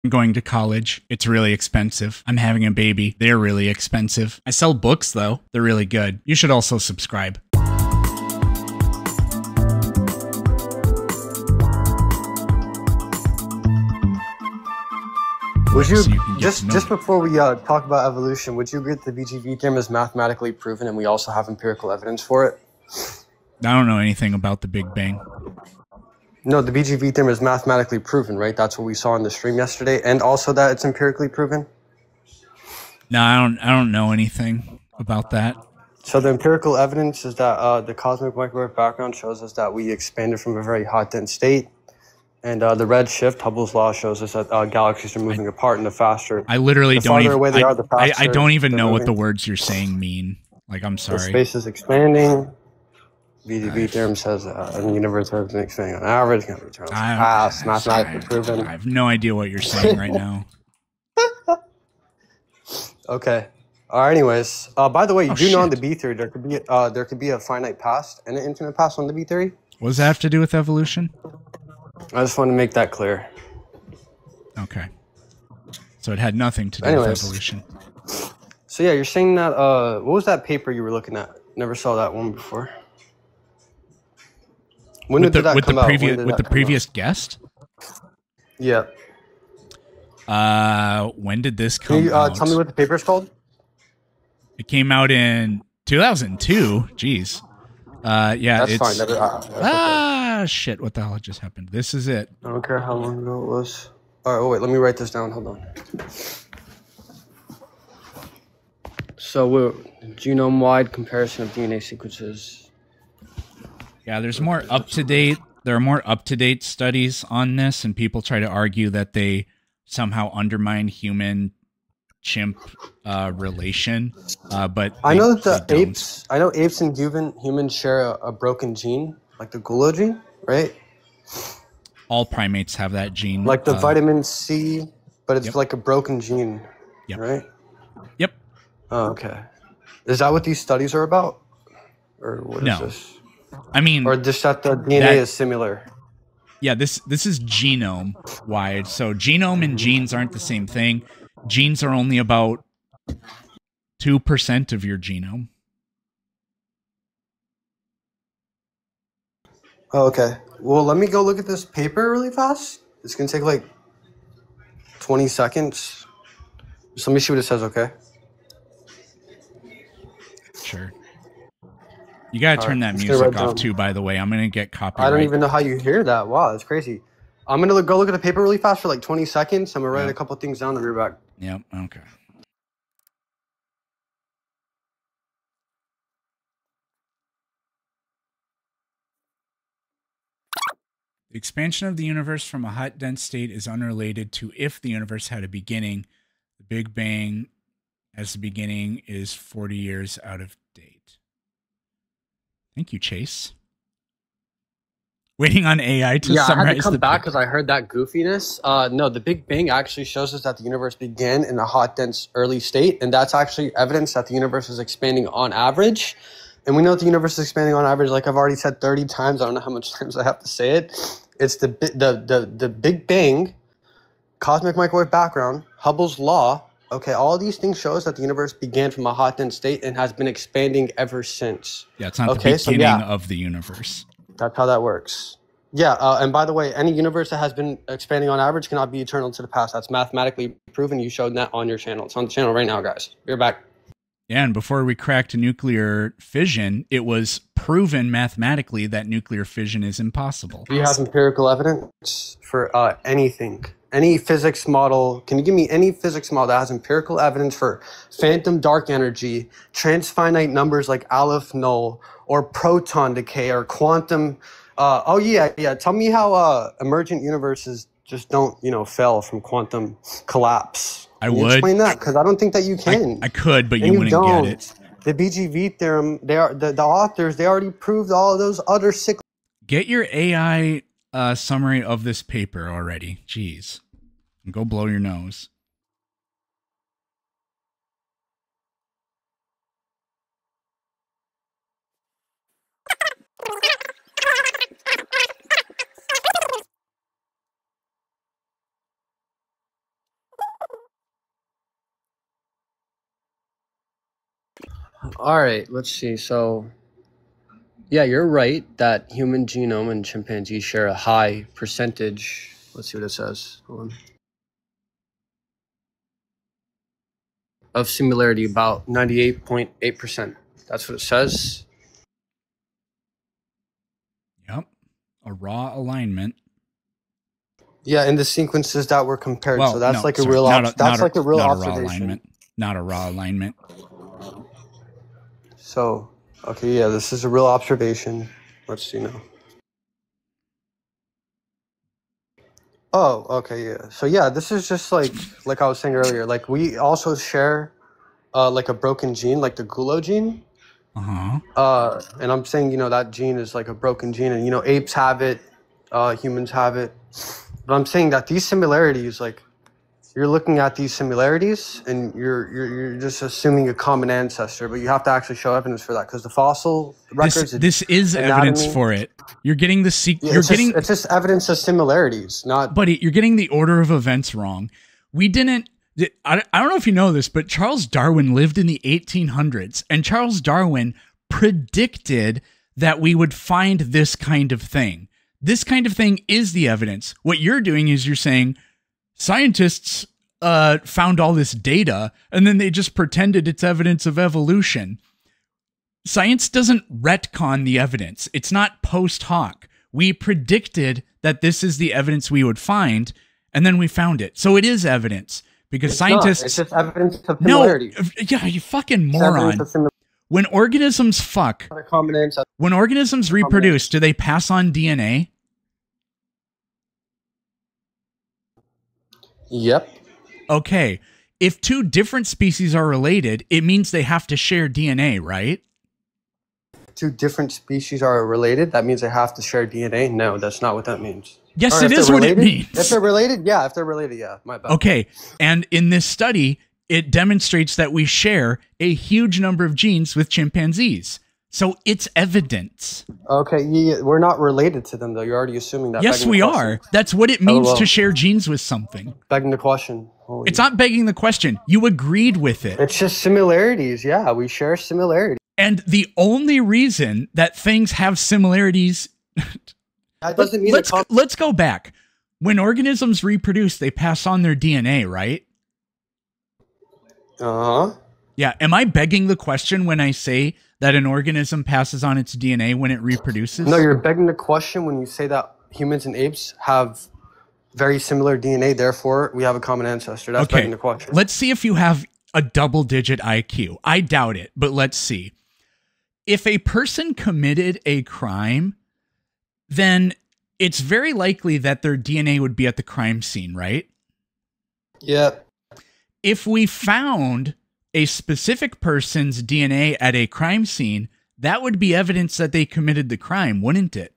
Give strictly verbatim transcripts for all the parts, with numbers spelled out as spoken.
I'm going to college. It's really expensive. I'm having a baby. They're really expensive. I sell books, though. They're really good. You should also subscribe. Would you, So you can get just to know just me. before we uh, talk about evolution, would you agree that the B G V theorem is mathematically proven and we also have empirical evidence for it? I don't know anything about the Big Bang. No, the B G V theorem is mathematically proven, right? That's what we saw in the stream yesterday, and also that it's empirically proven. No, I don't. I don't know anything about that. So the empirical evidence is that uh, the cosmic microwave background shows us that we expanded from a very hot, dense state. And uh, the red shift, Hubble's law, shows us that uh, galaxies are moving I, apart, and the faster, I literally the don't farther even. away they I, are, the faster I, I don't even know moving. what the words you're saying mean. Like, I'm sorry. The space is expanding. B G V theorem says uh, the universe has been expanding on average. Can return to past, mathematically proven. I have no idea what you're saying right now. Okay. Uh, anyways, uh, by the way, you oh, do shit. know in the B theory there could be uh, there could be a finite past and an infinite past on the B theory. What does that have to do with evolution? I just want to make that clear. Okay. So it had nothing to do Anyways. with evolution. So yeah, you're saying that. Uh, what was that paper you were looking at? Never saw that one before. When with did the, that with come the out? previous When did with the that come previous out? guest? Yeah. Uh, when did this come Can you uh, out? tell me what the paper's called? It came out in two thousand two. Jeez. Uh, yeah, That's it's fine. That, uh, that's ah okay. shit. What the hell just happened? This is it. I don't care how long ago it was. All right. Oh wait. Let me write this down. Hold on. So we're genome-wide comparison of D N A sequences. Yeah, there's more up to date. There are more up to date studies on this, and people try to argue that they somehow undermine human chimp uh, relation. Uh, but I they, know that the they apes. I know apes and human humans share a, a broken gene, like the Gula gene, right? All primates have that gene. Like the uh, vitamin C, but it's yep. like a broken gene, Yep. right? Yep. Oh, okay. Is that what these studies are about, or what no. is this? I mean, or just that the D N A that, is similar. Yeah, this this is genome wide. So genome and genes aren't the same thing. Genes are only about two percent of your genome. Oh, okay. Well, let me go look at this paper really fast. It's gonna take like twenty seconds. Just let me see what it says. Okay. Sure. You gotta All turn right, that music off too, by the way. I'm gonna get copyright. I don't even know how you hear that. Wow, that's crazy. I'm gonna go look at the paper really fast for like twenty seconds. I'm gonna write Yep. a couple things down and be right back. Yep. Okay. The expansion of the universe from a hot, dense state is unrelated to if the universe had a beginning. The Big Bang as the beginning is forty years out of date. Thank you, Chase. Waiting on A I to yeah, summarize I had to come the back because I heard that goofiness. Uh, no, the Big Bang actually shows us that the universe began in a hot, dense, early state, and that's actually evidence that the universe is expanding on average. And we know that the universe is expanding on average, like I've already said thirty times. I don't know how much times I have to say it. It's the the the the Big Bang, cosmic microwave background, Hubble's law. Okay, all these things show us that the universe began from a hot, dense state and has been expanding ever since. Yeah, it's not okay, the beginning so yeah, of the universe. That's how that works. Yeah, uh, and by the way, any universe that has been expanding on average cannot be eternal to the past. That's mathematically proven. You showed that on your channel. It's on the channel right now, guys. You're back. Yeah, and before we cracked nuclear fission, it was proven mathematically that nuclear fission is impossible. Do you have empirical evidence for uh, anything? Any physics model? Can you give me any physics model that has empirical evidence for phantom dark energy, transfinite numbers like Aleph null, or proton decay, or quantum? Uh, oh yeah, yeah. Tell me how uh, emergent universes just don't, you know, fail from quantum collapse. I Can you would explain that, because I don't think that you can. I, I could, but and you you wouldn't don't. get it. The B G V theorem. They are the, the authors. They already proved all of those other cyclic. Get your A I uh, summary of this paper already. Jeez, and go blow your nose. All right, let's see. So, yeah, you're right that human genome and chimpanzees share a high percentage. Let's see what it says. Hold on. Of similarity, about ninety-eight point eight percent. That's what it says. Yep. A raw alignment. Yeah, in the sequences that were compared. Well, so that's no, like a sorry, real not ob- a, that's not like a real not observation. A raw alignment. Not a raw alignment. So, okay, yeah, this is a real observation. Let's see now. Oh, okay, yeah. So yeah, this is just like like I was saying earlier. Like we also share uh, like a broken gene, like the gulo gene. Uh-huh. Uh, and I'm saying, you know, that gene is like a broken gene, and you know, apes have it, uh, humans have it. But I'm saying that these similarities, like you're looking at these similarities, and you're you're you're just assuming a common ancestor, but you have to actually show evidence for that because the fossil records. This, this is anatomy, evidence for it. You're getting the se- yeah, you're it's getting just, it's just evidence of similarities, not. buddy, you're getting the order of events wrong. We didn't I, I don't know if you know this, but Charles Darwin lived in the eighteen hundreds, and Charles Darwin predicted that we would find this kind of thing. This kind of thing is the evidence. What you're doing is you're saying scientists uh, found all this data and then they just pretended it's evidence of evolution. Science doesn't retcon the evidence. It's not post hoc. We predicted that this is the evidence we would find, and then we found it. So it is evidence because It's scientists. not. It's just evidence of No, similarity. yeah, you fucking It's evidence moron. of similarity. When organisms fuck, Not a common ancestor. when organisms reproduce, do they pass on D N A? Yep. Okay. If two different species are related, it means they have to share D N A, right? Two different species are related. That means they have to share D N A. No, that's not what that means. Yes, Or it if is they're what it related- If means. they're related, yeah. If they're related, yeah. My bad. Okay. And in this study, it demonstrates that we share a huge number of genes with chimpanzees. So it's evidence. Okay, yeah, we're not related to them though. You're already assuming that. Yes, Begging the we question. are. That's what it means well. to share genes with something. Begging the question. Holy- It's not begging the question. You agreed with it. It's just similarities. Yeah, we share similarities. And the only reason that things have similarities, That doesn't mean let's the com- let's go back. When organisms reproduce, they pass on their D N A, right? Uh-huh. Yeah. Am I begging the question when I say that an organism passes on its D N A when it reproduces? No, you're begging the question when you say that humans and apes have very similar D N A, therefore we have a common ancestor. That's Okay. begging the question. Let's see if you have a double digit I Q. I doubt it, but let's see. If a person committed a crime, then it's very likely that their D N A would be at the crime scene, right? Yeah. If we found a specific person's D N A at a crime scene, that would be evidence that they committed the crime, wouldn't it?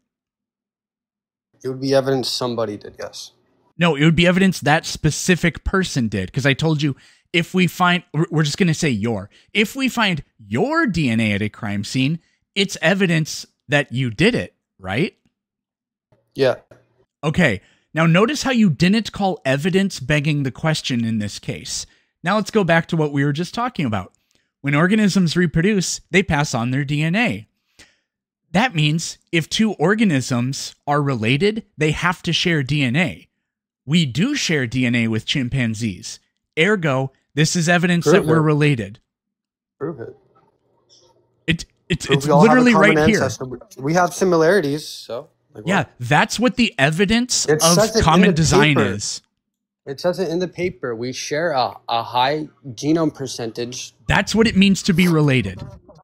It would be evidence somebody did, yes. No, it would be evidence that specific person did. Because I told you, if we find, we're just going to say your, if we find your D N A at a crime scene, it's evidence that you did it, right? Yeah. Okay. Now notice how you didn't call evidence begging the question in this case. Now let's go back to what we were just talking about. When organisms reproduce, they pass on their D N A. That means if two organisms are related, they have to share D N A. We do share D N A with chimpanzees. Ergo, this is evidence Prove that we're it. related. Prove it. It, it's Prove it's we all have a literally common right here. ancestor. We have similarities, so. like, Yeah, well, that's what the evidence It says it of in common the design paper. is. It says it in the paper. We share a, a high genome percentage. That's what it means to be related.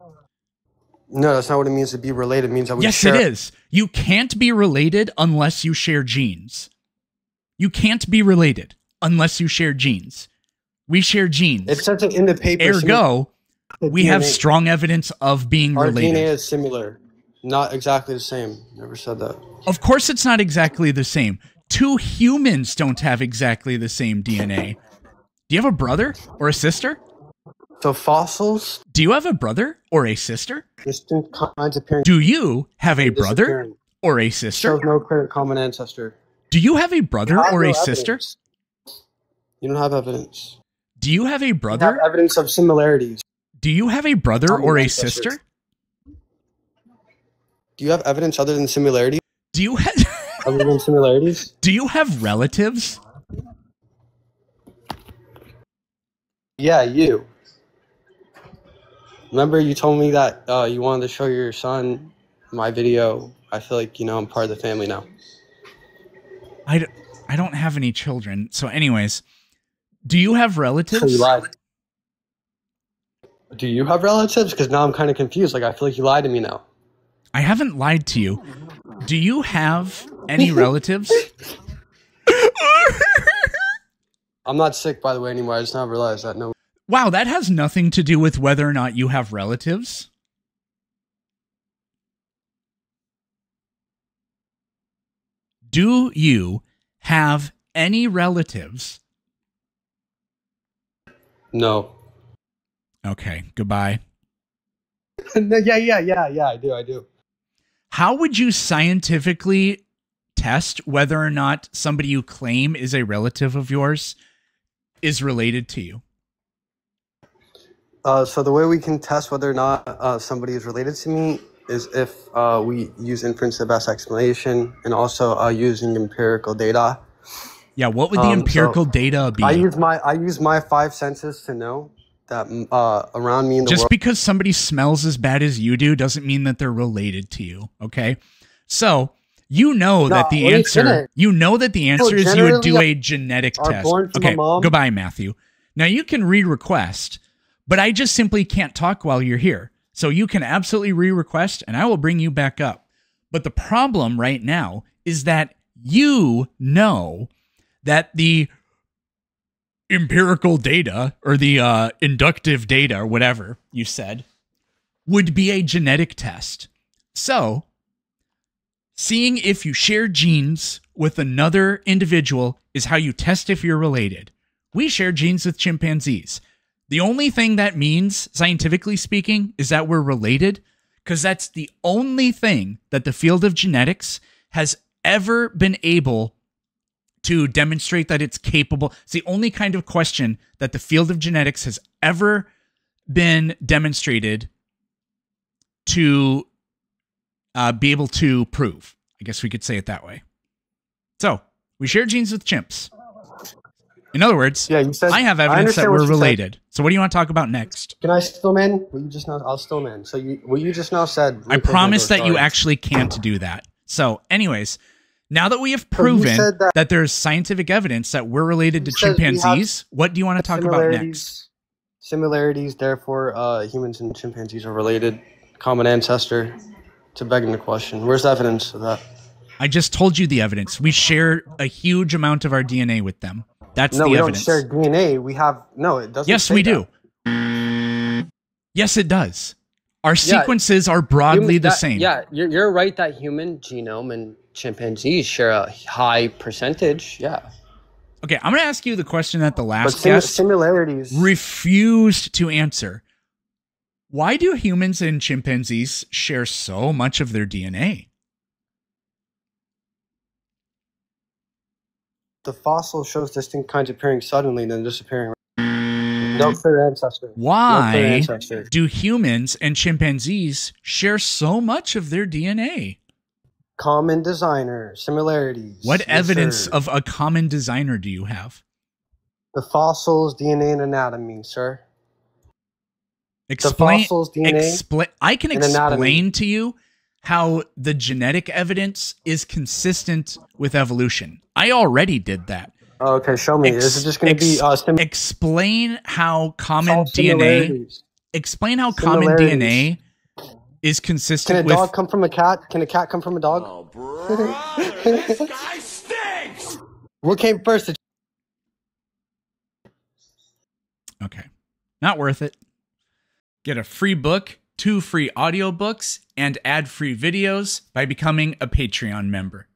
No, that's not what it means to be related. It means that we Yes, share. it is. You can't be related unless you share genes. You can't be related unless you share genes. We share genes. It says it in the paper. Ergo, similar- we have D N A strong evidence of being Our D N A related. is similar. Not exactly the same. Never said that. Of course, it's not exactly the same. Two humans don't have exactly the same D N A. Do you have a brother or a sister? So fossils, Do you have a brother or a sister? distinct kinds appearing. Do you have a brother disappearing. or a sister? Shows no clear common ancestor. Do you have a brother You have or no a sister? evidence. You don't have evidence. Do you have a You have brother? evidence of similarities. Do you have a brother Common or a ancestors. sister? Do you have evidence other than similarity? Do you have Other than similarities? Do you have relatives? Yeah, you. Remember you told me that uh, you wanted to show your son my video. I feel like, you know, I'm part of the family now. I, d- I don't have any children. So anyways, do you have So relatives? you lied. Do you have relatives? Because now I'm kind of confused. Like, I feel like you lied to me now. I haven't lied to you. Do you have any relatives? I'm not sick, by the way, anymore. I just now realized that. No. Wow, that has nothing to do with whether or not you have relatives. Do you have any relatives? No. Okay, goodbye. No, yeah, yeah, yeah, yeah, I do, I do. How would you scientifically test whether or not somebody you claim is a relative of yours is related to you? Uh, so the way we can test whether or not uh, somebody is related to me is if uh, we use inference to best explanation and also uh, using empirical data. Yeah, what would the Um, empirical so data be? I use my I use my five senses to know that uh, around me in the Just world. because somebody smells as bad as you do doesn't mean that they're related to you, okay? So, you know No, that the let me answer, finish. you know that the answer is you would do generally a genetic are test. born from Okay, a mom. goodbye, Matthew. Now, you can re-request, but I just simply can't talk while you're here. So you can absolutely re-request, and I will bring you back up. But the problem right now is that you know that the empirical data or the uh, inductive data or whatever you said would be a genetic test. So, seeing if you share genes with another individual is how you test if you're related. We share genes with chimpanzees. The only thing that means, scientifically speaking, is that we're related, because that's the only thing that the field of genetics has ever been able to demonstrate that it's capable. It's the only kind of question that the field of genetics has ever been demonstrated to uh, be able to prove. I guess we could say it that way. So, we share genes with chimps. In other words, Yeah, you said I have I evidence that understand we're what you said. related. So what do you want to talk about next? Can I still man? What you just now? I'll still man. So you what you just now said. I promise that you sorry. actually can't do that. So anyways, now that we have So you proven said that, that- there's scientific evidence that we're related to You said we have chimpanzees, what do you want to talk about next? Similarities. Similarities. Therefore, uh, humans and chimpanzees are related. Common ancestor. To begging the question, where's the evidence of that? I just told you the evidence. We share a huge amount of our D N A with them. That's No, the we evidence. don't share D N A. We have no. It doesn't. Yes, say we that. do. Yes, it does. Our Yeah. sequences are broadly Human- the that- same. Yeah, you're, you're right that human genome and chimpanzees share a high percentage. Yeah, Okay, I'm going to ask you the question that the but last sim- guest similarities. refused to answer. Why do humans and chimpanzees share so much of their D N A? The fossil shows distinct kinds appearing suddenly and then disappearing. No clear ancestor. No clear Why ancestor. do humans and chimpanzees share so much of their D N A? Common designer. Similarities. What Yes, evidence sir. of a common designer do you have? the fossils, D N A, and anatomy, sir? Explain. fossils, D N A, Expla- I can and anatomy. explain to you how the genetic evidence is consistent with evolution. I already did that. Oh, okay, show me. Ex- Is it just going to ex- be uh, sim- explain how all common D N A. similarities? Explain how common D N A is Can a consistent with. dog come from a cat? Can a cat come from a dog? Oh, brother, this guy stinks! What came first? The Okay, not worth it. Get a free book, two free audiobooks, and ad-free videos by becoming a Patreon member.